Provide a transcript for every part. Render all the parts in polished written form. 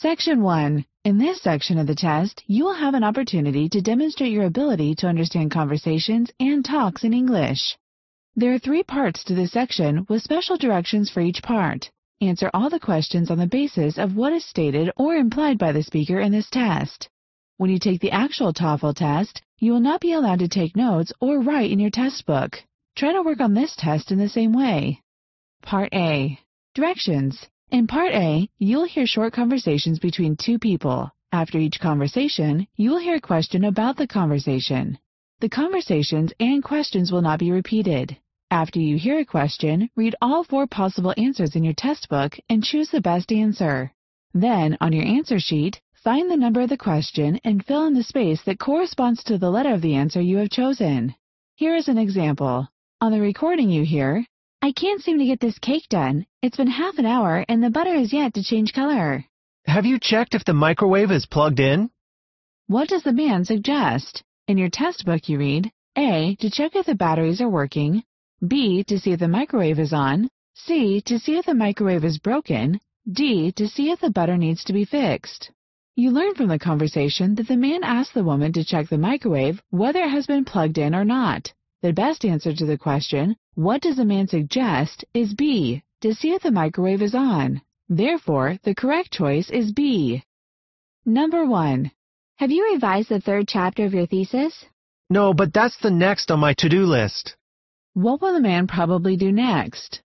Section 1. In this section of the test, you will have an opportunity to demonstrate your ability to understand conversations and talks in English. There are 3 parts to this section with special directions for each part. Answer all the questions on the basis of what is stated or implied by the speaker in this test. When you take the actual TOEFL test, you will not be allowed to take notes or write in your test book. Try to work on this test in the same way. Part A. Directions. In Part A, you'll hear short conversations between 2 people. After each conversation, you will hear a question about the conversation. The conversations and questions will not be repeated. After you hear a question, read all 4 possible answers in your test book and choose the best answer. Then, on your answer sheet, find the number of the question and fill in the space that corresponds to the letter of the answer you have chosen. Here is an example. On the recording you hear, "I can't seem to get this cake done. It's been half an hour and the butter has yet to change color." Have you checked if the microwave is plugged in? What does the man suggest? In your test book you read, A, to check if the batteries are working, B, to see if the microwave is on, C, to see if the microwave is broken, D, to see if the butter needs to be fixed. You learn from the conversation that the man asked the woman to check the microwave whether it has been plugged in or not. The best answer to the question, "What does the man suggest?" is B, to see if the microwave is on. Therefore, the correct choice is B. Number 1. Have you revised the 3rd chapter of your thesis? No, but that's the next on my to-do list. What will the man probably do next?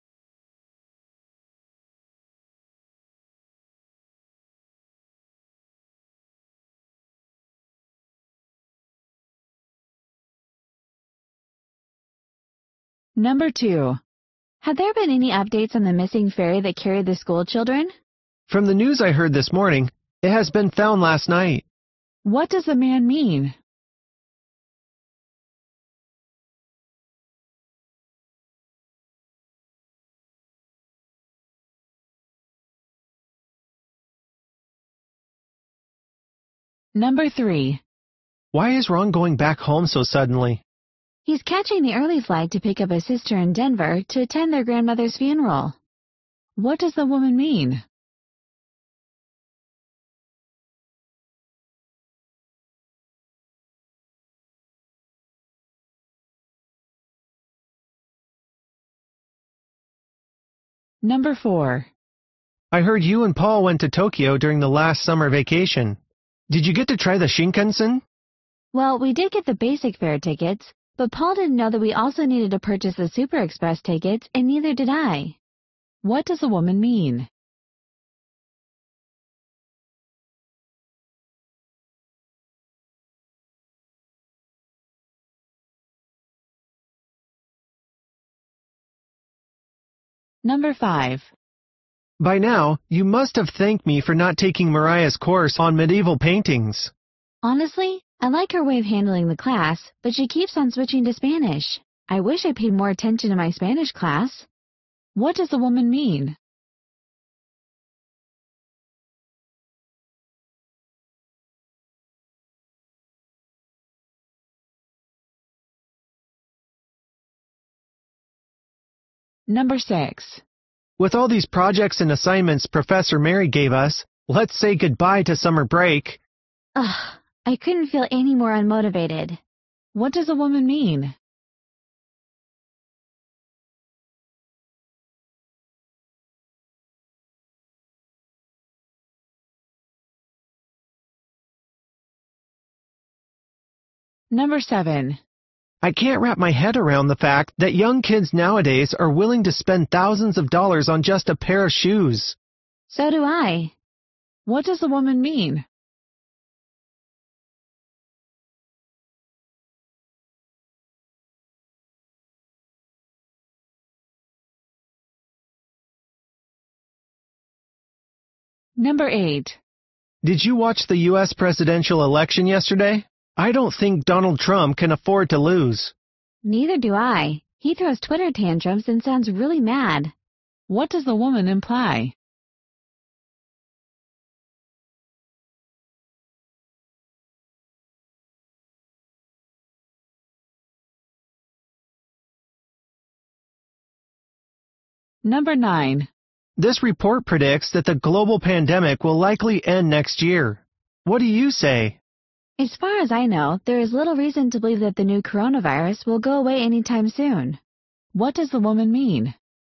Number 2. Have there been any updates on the missing ferry that carried the school children? From the news I heard this morning, it has been found last night. What does the man mean? Number 3. Why is Ron going back home so suddenly? He's catching the early flight to pick up his sister in Denver to attend their grandmother's funeral. What does the woman mean? Number 4. I heard you and Paul went to Tokyo during the last summer vacation. Did you get to try the Shinkansen? Well, we did get the basic fare tickets, but Paul didn't know that we also needed to purchase the Super Express tickets, and neither did I. What does the woman mean? Number 5. By now, you must have thanked me for not taking Mariah's course on medieval paintings. Honestly, I like her way of handling the class, but she keeps on switching to Spanish. I wish I paid more attention to my Spanish class. What does the woman mean? Number 6. With all these projects and assignments Professor Mary gave us, let's say goodbye to summer break. Ugh, I couldn't feel any more unmotivated. What does the woman mean? Number 7. I can't wrap my head around the fact that young kids nowadays are willing to spend thousands of dollars on just a pair of shoes. So do I. What does the woman mean? Number 8. Did you watch the U.S. presidential election yesterday? I don't think Donald Trump can afford to lose. Neither do I. He throws Twitter tantrums and sounds really mad. What does the woman imply? Number 9. This report predicts that the global pandemic will likely end next year. What do you say? As far as I know, there is little reason to believe that the new coronavirus will go away anytime soon. What does the woman mean?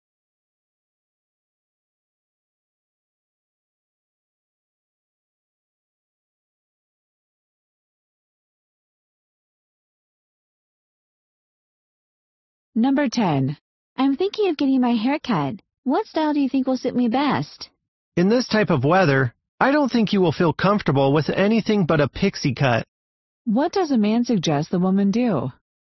Number 10. I'm thinking of getting my hair cut. What style do you think will suit me best? In this type of weather, I don't think you will feel comfortable with anything but a pixie cut. What does a man suggest the woman do?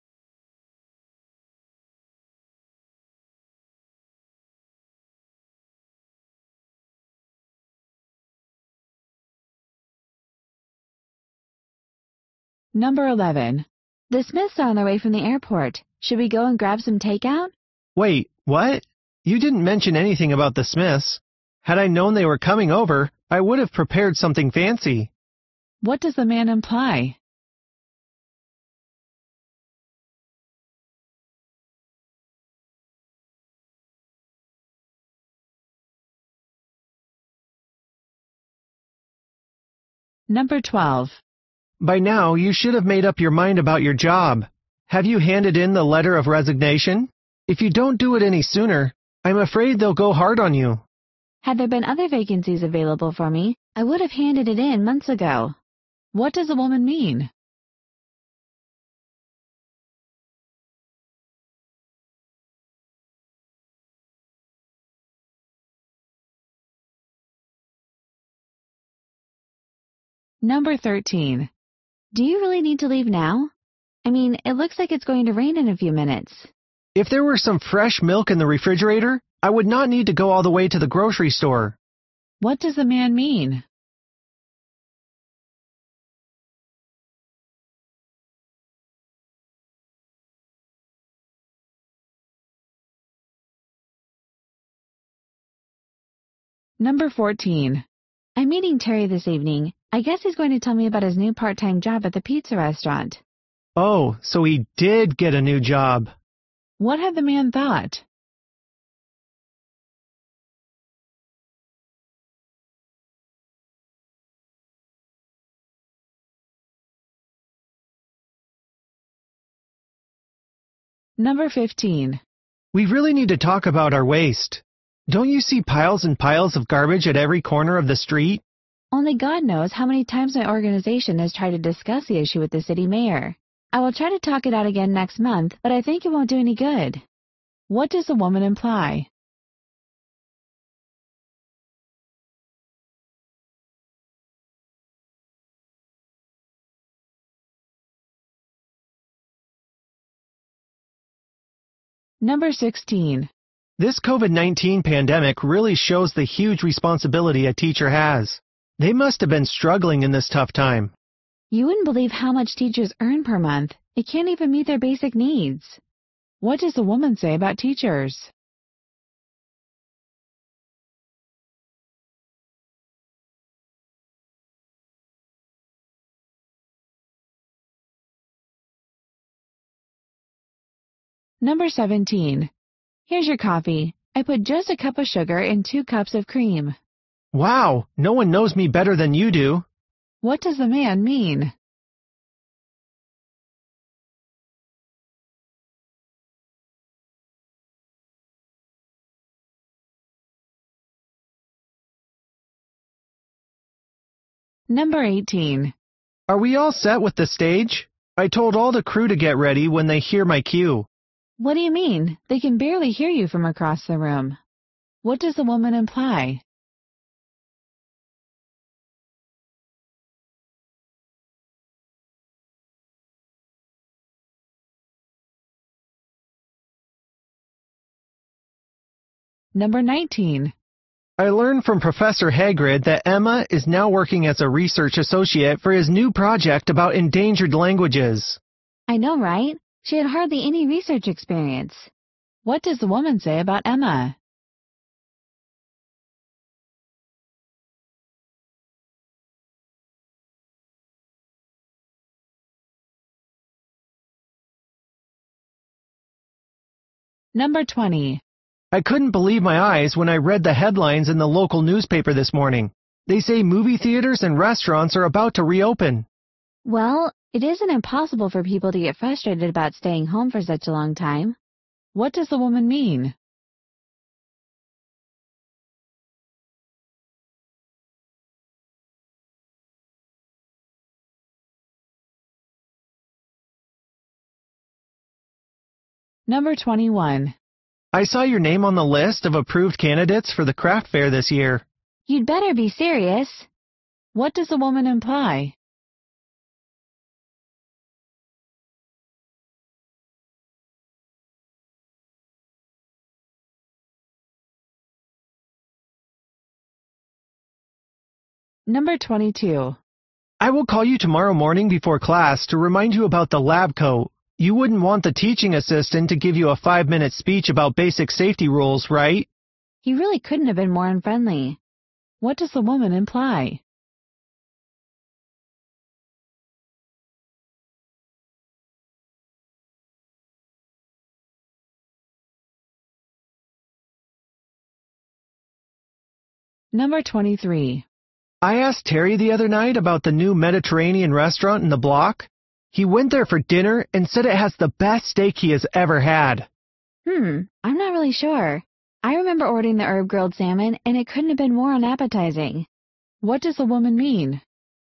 Number 11. The Smiths are on their way from the airport. Should we go and grab some takeout? Wait, what? You didn't mention anything about the Smiths. Had I known they were coming over, I would have prepared something fancy. What does the man imply? Number 12. By now, you should have made up your mind about your job. Have you handed in the letter of resignation? If you don't do it any sooner, I'm afraid they'll go hard on you. Had there been other vacancies available for me, I would have handed it in months ago. What does the woman mean? Number 13. Do you really need to leave now? I mean, it looks like it's going to rain in a few minutes. If there were some fresh milk in the refrigerator, I would not need to go all the way to the grocery store. What does the man mean? Number 14. I'm meeting Terry this evening. I guess he's going to tell me about his new part-time job at the pizza restaurant. Oh, so he did get a new job. What had the man thought? Number 15. We really need to talk about our waste. Don't you see piles and piles of garbage at every corner of the street? Only God knows how many times my organization has tried to discuss the issue with the city mayor. I will try to talk it out again next month, but I think it won't do any good. What does the woman imply? Number 16. This COVID-19 pandemic really shows the huge responsibility a teacher has. They must have been struggling in this tough time. You wouldn't believe how much teachers earn per month. It can't even meet their basic needs. What does the woman say about teachers? Number 17. Here's your coffee. I put just a cup of sugar and 2 cups of cream. Wow, no one knows me better than you do. What does the man mean? Number 18. Are we all set with the stage? I told all the crew to get ready when they hear my cue. What do you mean? They can barely hear you from across the room. What does the woman imply? Number 19. I learned from Professor Hagrid that Emma is now working as a research associate for his new project about endangered languages. I know, right? She had hardly any research experience. What does the woman say about Emma? Number 20. I couldn't believe my eyes when I read the headlines in the local newspaper this morning. They say movie theaters and restaurants are about to reopen. Well, it isn't impossible for people to get frustrated about staying home for such a long time. What does the woman mean? Number 21. I saw your name on the list of approved candidates for the craft fair this year. You'd better be serious. What does the woman imply? Number 22. I will call you tomorrow morning before class to remind you about the lab coat. You wouldn't want the teaching assistant to give you a 5-minute speech about basic safety rules, right? He really couldn't have been more unfriendly. What does the woman imply? Number 23. I asked Terry the other night about the new Mediterranean restaurant in the block. He went there for dinner and said it has the best steak he has ever had. I'm not really sure. I remember ordering the herb-grilled salmon, and it couldn't have been more unappetizing. What does the woman mean?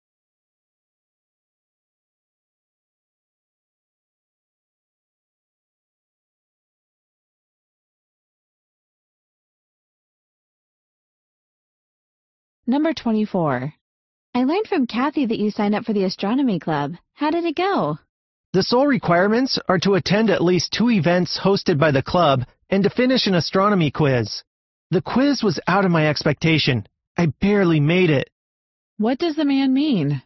Number 24. I learned from Kathy that you signed up for the astronomy club. How did it go? The sole requirements are to attend at least 2 events hosted by the club and to finish an astronomy quiz. The quiz was out of my expectation. I barely made it. What does the man mean?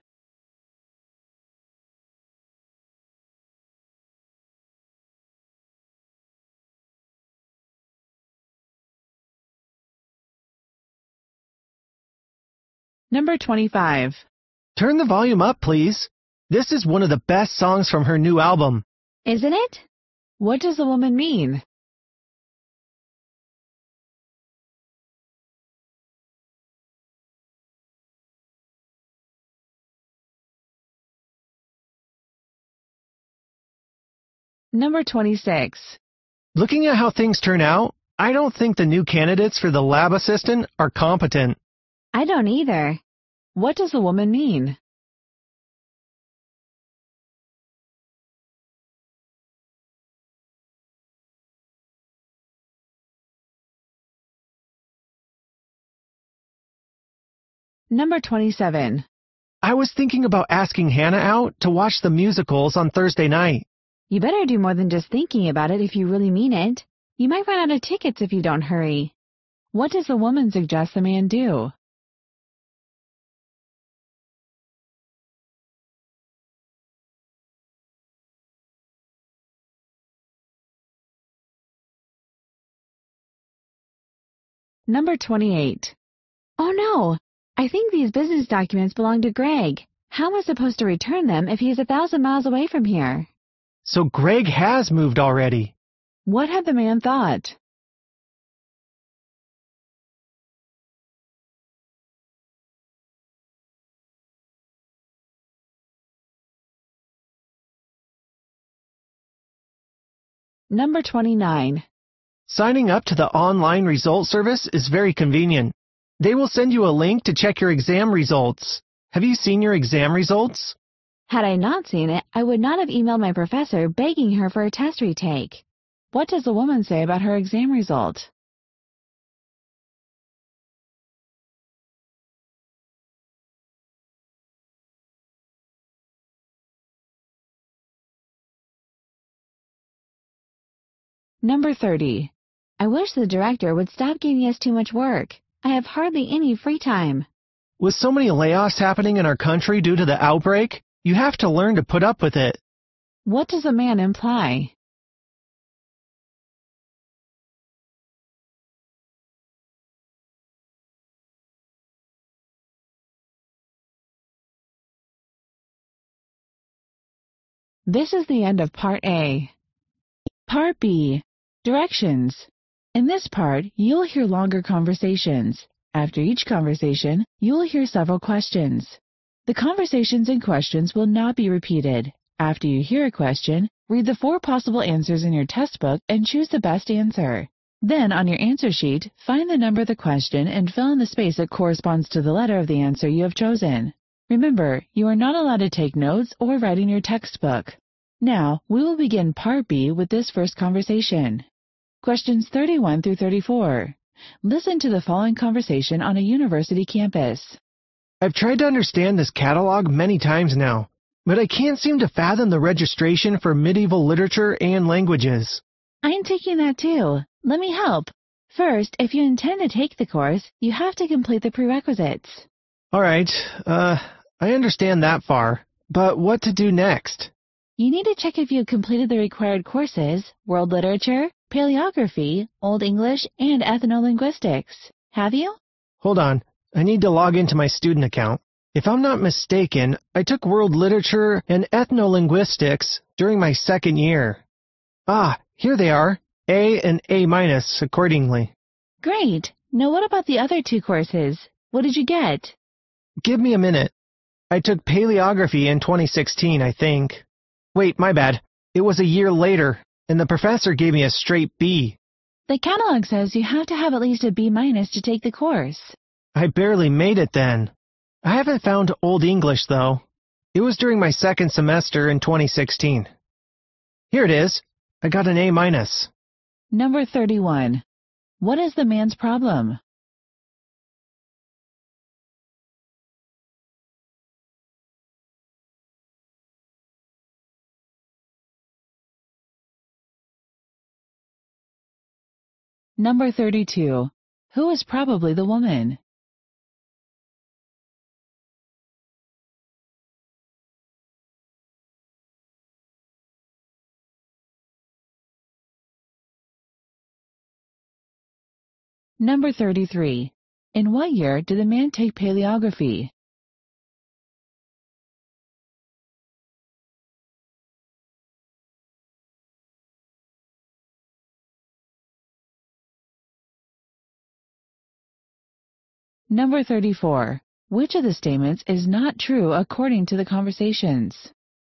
Number 25. Turn the volume up, please. This is one of the best songs from her new album. Isn't it? What does the woman mean? Number 26. Looking at how things turn out, I don't think the new candidates for the lab assistant are competent. I don't either. What does the woman mean? Number 27. I was thinking about asking Hannah out to watch the musicals on Thursday night. You better do more than just thinking about it if you really mean it. You might run out of tickets if you don't hurry. What does the woman suggest the man do? Number 28. Oh no! I think these business documents belong to Greg. How am I supposed to return them if he's 1,000 miles away from here? So Greg has moved already. What had the man thought? Number 29. Signing up to the online result service is very convenient. They will send you a link to check your exam results. Have you seen your exam results? Had I not seen it, I would not have emailed my professor begging her for a test retake. What does the woman say about her exam result? Number 30. I wish the director would stop giving us too much work. I have hardly any free time. With so many layoffs happening in our country due to the outbreak, you have to learn to put up with it. What does the man imply? This is the end of Part A. Part B. Directions. In this part, you'll hear longer conversations. After each conversation, you'll hear several questions. The conversations and questions will not be repeated. After you hear a question, read the 4 possible answers in your test book and choose the best answer. Then, on your answer sheet, find the number of the question and fill in the space that corresponds to the letter of the answer you have chosen. Remember, you are not allowed to take notes or write in your textbook. Now, we will begin Part B with this first conversation. Questions 31 through 34. Listen to the following conversation on a university campus. I've tried to understand this catalog many times now, but I can't seem to fathom the registration for medieval literature and languages. I'm taking that too. Let me help. First, if you intend to take the course, you have to complete the prerequisites. All right, I understand that far, but what to do next? You need to check if you have completed the required courses, World Literature, Paleography, Old English, and Ethnolinguistics. Have you? Hold on, I need to log into my student account. If I'm not mistaken, I took World Literature and Ethnolinguistics during my second year. Ah, here they are, A and A- accordingly. Great. Now what about the other 2 courses? What did you get? Give me a minute. I took Paleography in 2016, I think. Wait, my bad. It was a year later, and the professor gave me a straight B. The catalog says you have to have at least a B- to take the course. I barely made it then. I haven't found Old English, though. It was during my second semester in 2016. Here it is. I got an A-. Number 31. What is the man's problem? Number 32. Who is probably the woman? Number 33. In what year did the man take paleography? Number 34. Which of the statements is not true according to the conversations?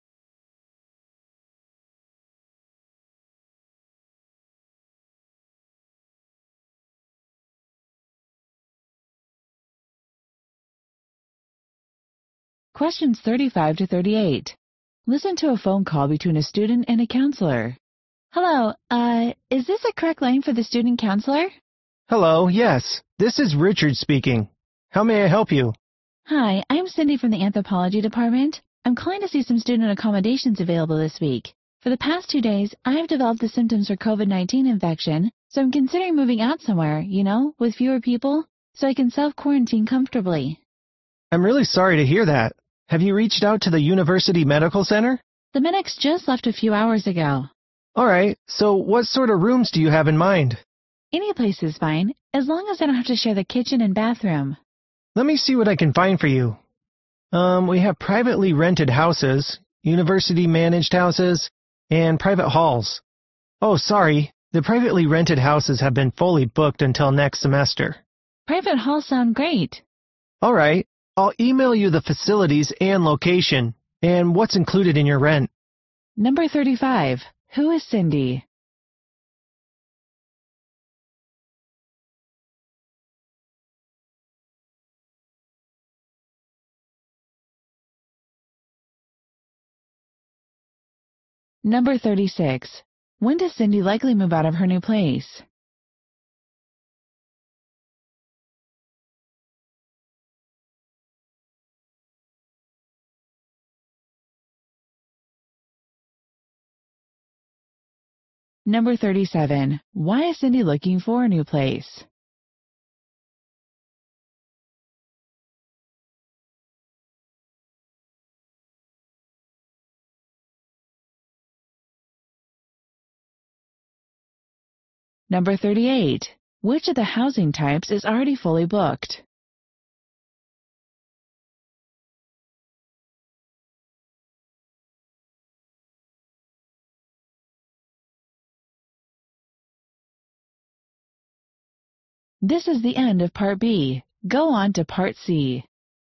Questions 35 to 38. Listen to a phone call between a student and a counselor. Hello, is this a correct line for the student counselor? Hello, yes. This is Richard speaking. How may I help you? Hi, I'm Cindy from the anthropology department. I'm calling to see some student accommodations available this week. For the past 2 days, I have developed the symptoms for COVID-19 infection, so I'm considering moving out somewhere, with fewer people, so I can self-quarantine comfortably. I'm really sorry to hear that. Have you reached out to the University Medical Center? The medics just left a few hours ago. All right, so what sort of rooms do you have in mind? Any place is fine, as long as I don't have to share the kitchen and bathroom. Let me see what I can find for you. We have privately rented houses, university-managed houses, and private halls. Oh, sorry, the privately rented houses have been fully booked until next semester. Private halls sound great. All right, I'll email you the facilities and location, and what's included in your rent. Number 35. Who is Cindy? Number 36. When does Cindy likely move out of her new place? Number 37. Why is Cindy looking for a new place? Number 38. Which of the housing types is already fully booked? This is the end of Part B. Go on to Part C.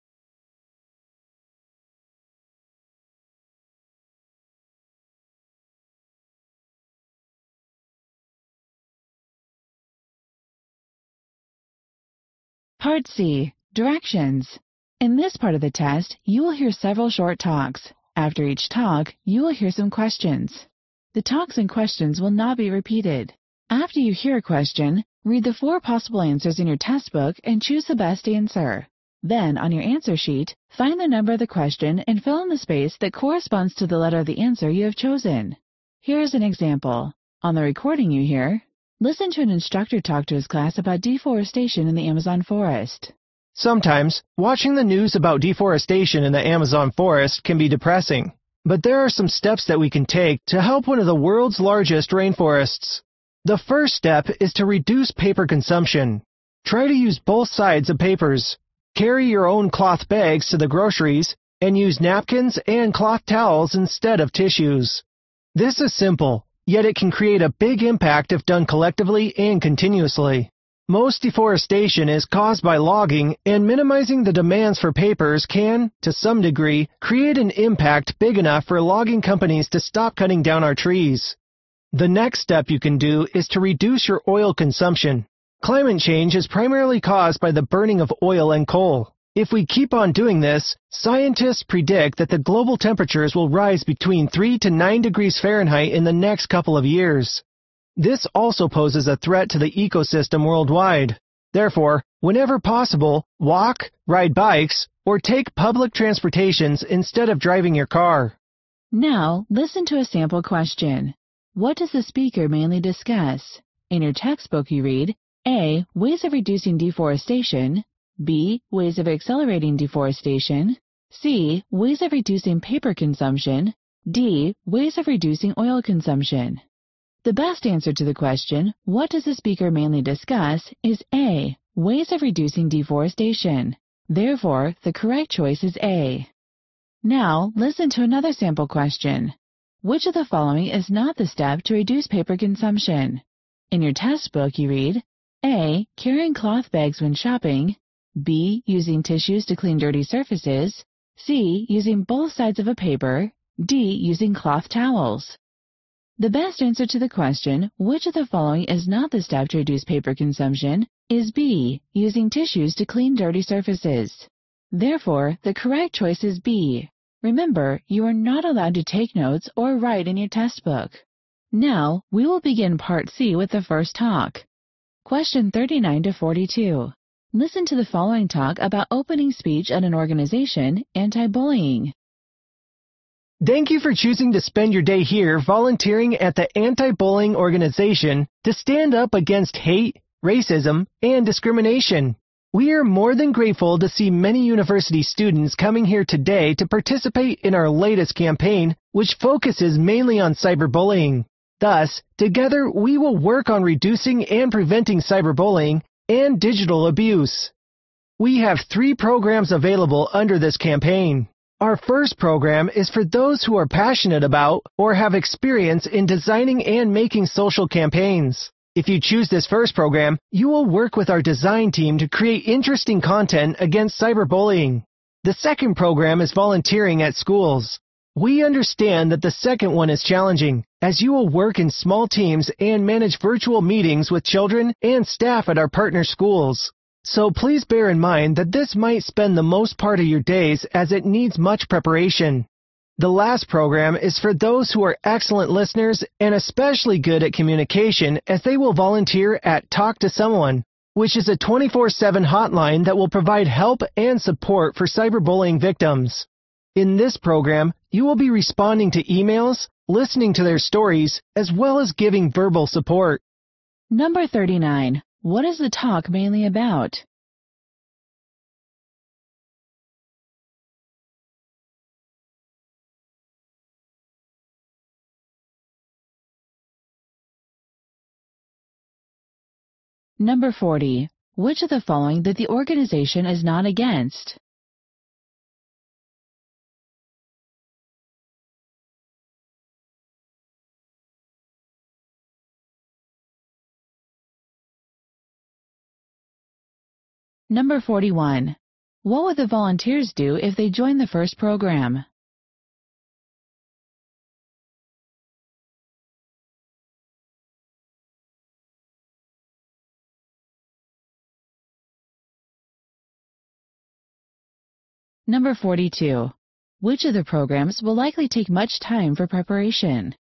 Part C. Directions. In this part of the test, you will hear several short talks. After each talk, you will hear some questions. The talks and questions will not be repeated. After you hear a question, read the 4 possible answers in your test book and choose the best answer. Then, on your answer sheet, find the number of the question and fill in the space that corresponds to the letter of the answer you have chosen. Here is an example. On the recording you hear, listen to an instructor talk to his class about deforestation in the Amazon forest. Sometimes, watching the news about deforestation in the Amazon forest can be depressing. But there are some steps that we can take to help one of the world's largest rainforests. The first step is to reduce paper consumption. Try to use both sides of papers. Carry your own cloth bags to the groceries and use napkins and cloth towels instead of tissues. This is simple, yet it can create a big impact if done collectively and continuously. Most deforestation is caused by logging, and minimizing the demands for papers can, to some degree, create an impact big enough for logging companies to stop cutting down our trees. The next step you can do is to reduce your oil consumption. Climate change is primarily caused by the burning of oil and coal. If we keep on doing this, scientists predict that the global temperatures will rise between 3 to 9 degrees Fahrenheit in the next couple of years. This also poses a threat to the ecosystem worldwide. Therefore, whenever possible, walk, ride bikes, or take public transportations instead of driving your car. Now, listen to a sample question. What does the speaker mainly discuss? In your textbook you read, A. Ways of reducing deforestation. B. Ways of accelerating deforestation. C. Ways of reducing paper consumption. D. Ways of reducing oil consumption. The best answer to the question, what does the speaker mainly discuss, is A. Ways of reducing deforestation. Therefore, the correct choice is A. Now, listen to another sample question. Which of the following is not the step to reduce paper consumption? In your test book you read, A. Carrying cloth bags when shopping. B. Using tissues to clean dirty surfaces. C. Using both sides of a paper. D. Using cloth towels. The best answer to the question, which of the following is not the step to reduce paper consumption, is B. Using tissues to clean dirty surfaces. Therefore, the correct choice is B. Remember, you are not allowed to take notes or write in your test book. Now, we will begin Part C with the first talk. Question 39 to 42. Listen to the following talk about opening speech at an organization, anti-bullying. Thank you for choosing to spend your day here volunteering at the anti-bullying organization to stand up against hate, racism, and discrimination. We are more than grateful to see many university students coming here today to participate in our latest campaign, which focuses mainly on cyberbullying. Thus, together we will work on reducing and preventing cyberbullying and digital abuse. We have 3 programs available under this campaign. Our first program is for those who are passionate about or have experience in designing and making social campaigns. If you choose this first program, you will work with our design team to create interesting content against cyberbullying. The second program is volunteering at schools. We understand that the second one is challenging, as you will work in small teams and manage virtual meetings with children and staff at our partner schools. So please bear in mind that this might spend the most part of your days as it needs much preparation. The last program is for those who are excellent listeners and especially good at communication, as they will volunteer at Talk to Someone, which is a 24/7 hotline that will provide help and support for cyberbullying victims. In this program, you will be responding to emails, listening to their stories, as well as giving verbal support. Number 39. What is the talk mainly about? Number 40. Which of the following that the organization is not against? Number 41. What would the volunteers do if they joined the first program? Number 42. Which of the programs will likely take much time for preparation?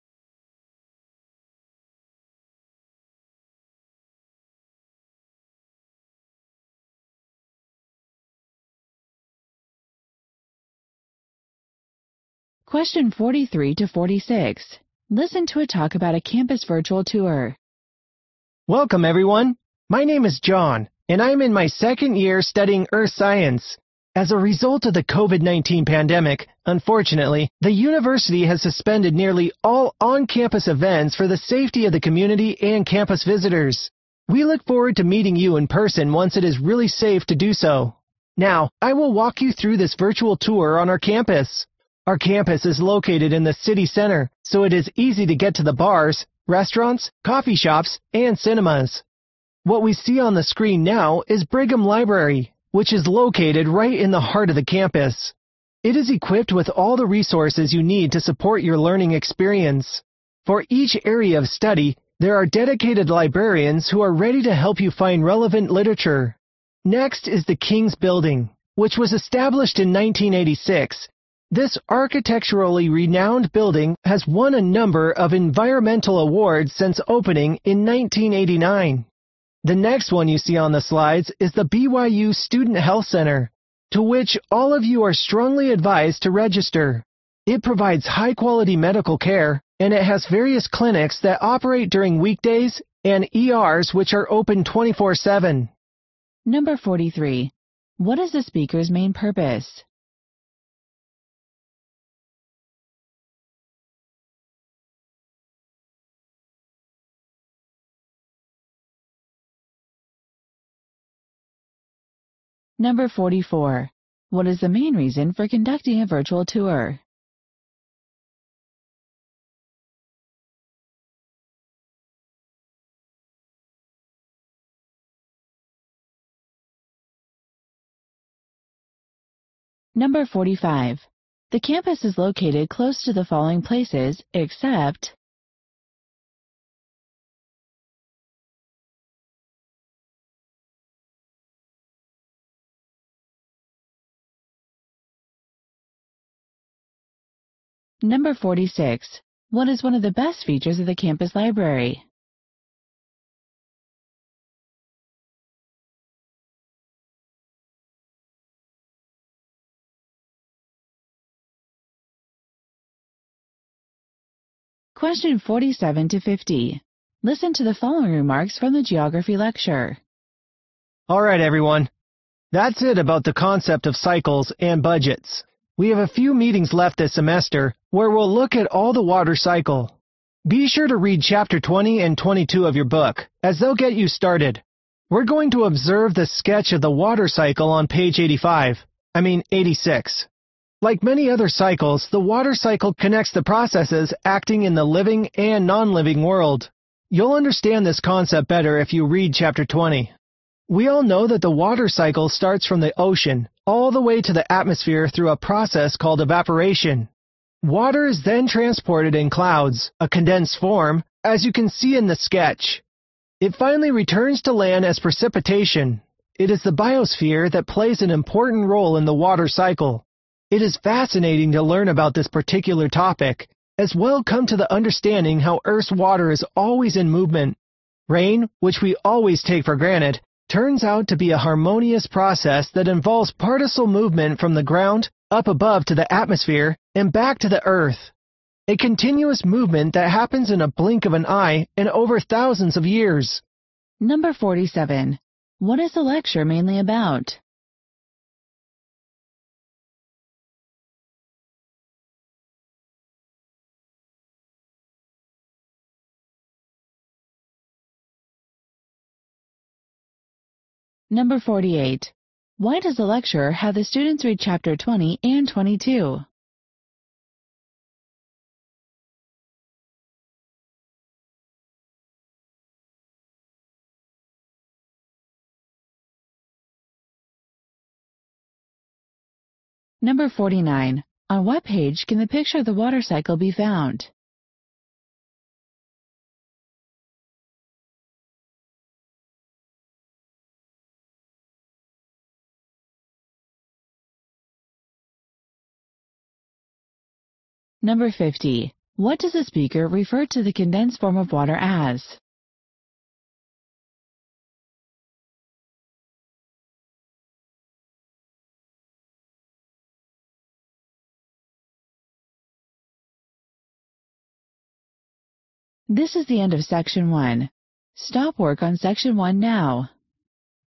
Question 43 to 46. Listen to a talk about a campus virtual tour. Welcome, everyone. My name is John, and I'm in my second year studying earth science. As a result of the COVID-19 pandemic, unfortunately, the university has suspended nearly all on-campus events for the safety of the community and campus visitors. We look forward to meeting you in person once it is really safe to do so. Now, I will walk you through this virtual tour on our campus. Our campus is located in the city center, so it is easy to get to the bars, restaurants, coffee shops, and cinemas. What we see on the screen now is Brigham Library, which is located right in the heart of the campus. It is equipped with all the resources you need to support your learning experience. For each area of study, there are dedicated librarians who are ready to help you find relevant literature. Next is the King's Building, which was established in 1986. This architecturally renowned building has won a number of environmental awards since opening in 1989. The next one you see on the slides is the BYU Student Health Center, to which all of you are strongly advised to register. It provides high-quality medical care, and it has various clinics that operate during weekdays and ERs which are open 24/7. Number 43. What is the speaker's main purpose? Number 44. What is the main reason for conducting a virtual tour? Number 45. The campus is located close to the following places, except Number 46. What is one of the best features of the campus library? Question 47 to 50. Listen to the following remarks from the geography lecture. All right, everyone. That's it about the concept of cycles and budgets. We have a few meetings left this semester where we'll look at all the water cycle. Be sure to read Chapter 20 and 22 of your book, as they'll get you started. We're going to observe the sketch of the water cycle on page 86. Like many other cycles, the water cycle connects the processes acting in the living and non-living world. You'll understand this concept better if you read Chapter 20. We all know that the water cycle starts from the ocean all the way to the atmosphere through a process called evaporation. Water is then transported in clouds, a condensed form, as you can see in the sketch. It finally returns to land as precipitation. It is the biosphere that plays an important role in the water cycle. It is fascinating to learn about this particular topic, as well come to the understanding how Earth's water is always in movement. Rain, which we always take for granted, turns out to be a harmonious process that involves particle movement from the ground, up above to the atmosphere, and back to the Earth. A continuous movement that happens in a blink of an eye and over thousands of years. Number 47. What is the lecture mainly about? Number 48. Why does the lecturer have the students read Chapter 20 and 22? Number 49. On what page can the picture of the water cycle be found? Number 50. What does the speaker refer to the condensed form of water as? This is the end of Section 1. Stop work on Section 1 now.